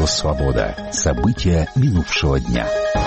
«Свобода». События минувшего дня.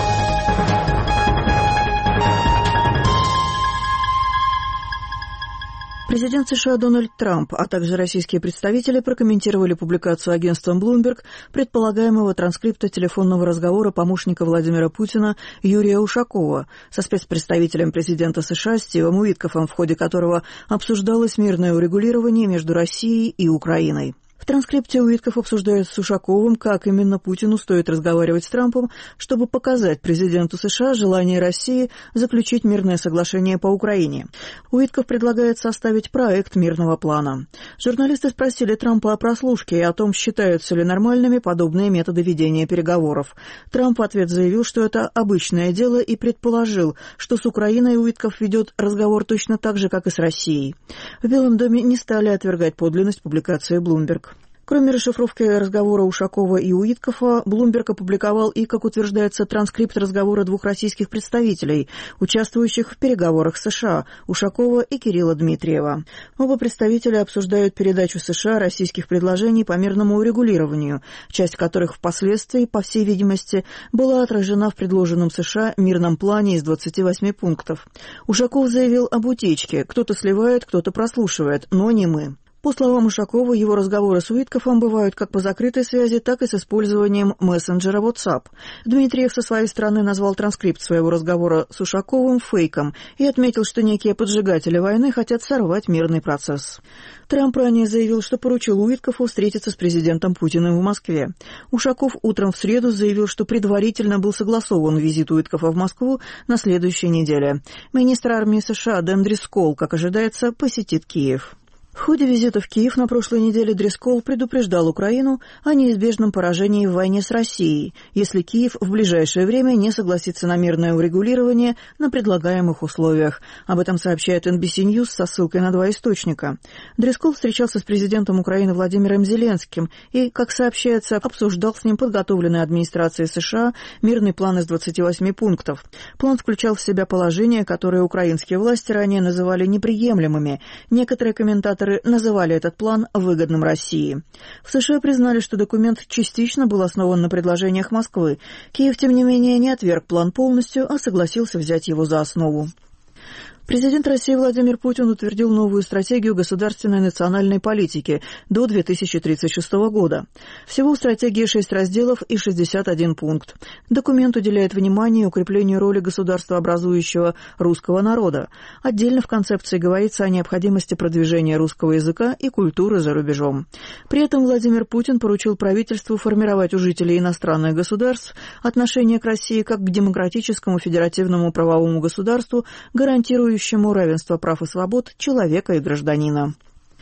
Президент США Дональд Трамп, а также российские представители прокомментировали публикацию агентством Bloomberg предполагаемого транскрипта телефонного разговора помощника Владимира Путина Юрия Ушакова со спецпредставителем президента США Стивом Уиткофом, в ходе которого обсуждалось мирное урегулирование между Россией и Украиной. В транскрипте Уиткоф обсуждает с Ушаковым, как именно Путину стоит разговаривать с Трампом, чтобы показать президенту США желание России заключить мирное соглашение по Украине. Уиткоф предлагает составить проект мирного плана. Журналисты спросили Трампа о прослушке и о том, считаются ли нормальными подобные методы ведения переговоров. Трамп в ответ заявил, что это обычное дело, и предположил, что с Украиной Уиткоф ведет разговор точно так же, как и с Россией. В Белом доме не стали отвергать подлинность публикации Bloomberg. Кроме расшифровки разговора Ушакова и Уиткофа, Bloomberg опубликовал и, как утверждается, транскрипт разговора двух российских представителей, участвующих в переговорах с США, Ушакова и Кирилла Дмитриева. Оба представителя обсуждают передачу США российских предложений по мирному урегулированию, часть которых впоследствии, по всей видимости, была отражена в предложенном США мирном плане из 28 пунктов. Ушаков заявил об утечке: кто-то сливает, кто-то прослушивает, но не мы. По словам Ушакова, его разговоры с Уиткофом бывают как по закрытой связи, так и с использованием мессенджера WhatsApp. Дмитриев со своей стороны назвал транскрипт своего разговора с Ушаковым фейком и отметил, что некие поджигатели войны хотят сорвать мирный процесс. Трамп ранее заявил, что поручил Уиткофу встретиться с президентом Путиным в Москве. Ушаков утром в среду заявил, что предварительно был согласован визит Уиткофа в Москву на следующей неделе. Министр армии США Дэн Дрискол, как ожидается, посетит Киев. В ходе визита в Киев на прошлой неделе Дрискол предупреждал Украину о неизбежном поражении в войне с Россией, если Киев в ближайшее время не согласится на мирное урегулирование на предлагаемых условиях. Об этом сообщает NBC News со ссылкой на два источника. Дрискол встречался с президентом Украины Владимиром Зеленским и, как сообщается, обсуждал с ним подготовленный администрацией США мирный план из 28 пунктов. План включал в себя положения, которые украинские власти ранее называли неприемлемыми. Некоторые комментаторы называли этот план выгодным России. В США признали, что документ частично был основан на предложениях Москвы. Киев, тем не менее, не отверг план полностью, а согласился взять его за основу. Президент России Владимир Путин утвердил новую стратегию государственной национальной политики до 2036 года. Всего в стратегии 6 разделов и 61 пункт. Документ уделяет внимание укреплению роли государствообразующего русского народа. Отдельно в концепции говорится о необходимости продвижения русского языка и культуры за рубежом. При этом Владимир Путин поручил правительству формировать у жителей иностранных государств отношение к России как к демократическому федеративному правовому государству, гарантирующему равенство прав и свобод человека и гражданина.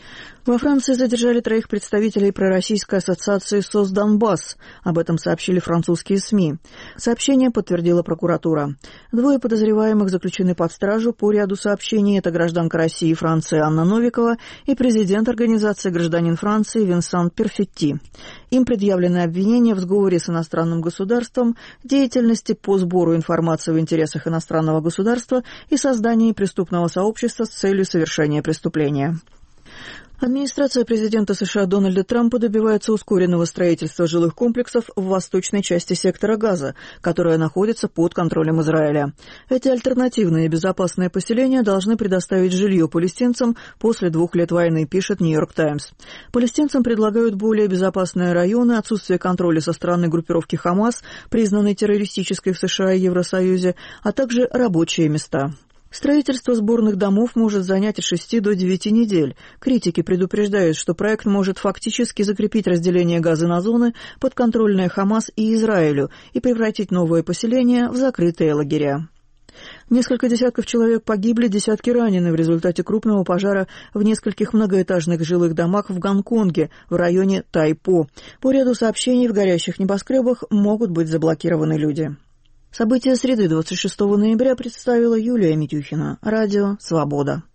Во Франции задержали 3 представителей пророссийской ассоциации «СОС Донбасс». Об этом сообщили французские СМИ. Сообщение подтвердила прокуратура. 2 подозреваемых заключены под стражу по ряду сообщений. Это гражданка России и Франции Анна Новикова и президент организации «Гражданин Франции» Винсан Перфетти. Им предъявлены обвинения в сговоре с иностранным государством, деятельности по сбору информации в интересах иностранного государства и создании преступного сообщества с целью совершения преступления. Администрация президента США Дональда Трампа добивается ускоренного строительства жилых комплексов в восточной части сектора Газа, которая находится под контролем Израиля. Эти альтернативные и безопасные поселения должны предоставить жилье палестинцам после 2 лет войны, пишет «Нью-Йорк Таймс». Палестинцам предлагают более безопасные районы, отсутствие контроля со стороны группировки «Хамас», признанной террористической в США и Евросоюзе, а также рабочие места. Строительство сборных домов может занять от 6 до 9 недель. Критики предупреждают, что проект может фактически закрепить разделение Газы на зоны, подконтрольные Хамас и Израилю, и превратить новое поселение в закрытые лагеря. Несколько десятков человек погибли, десятки ранены в результате крупного пожара в нескольких многоэтажных жилых домах в Гонконге, в районе Тайпо. По ряду сообщений, в горящих небоскребах могут быть заблокированы люди. События среды 26 ноября представила Юлия Митюхина. Радио «Свобода».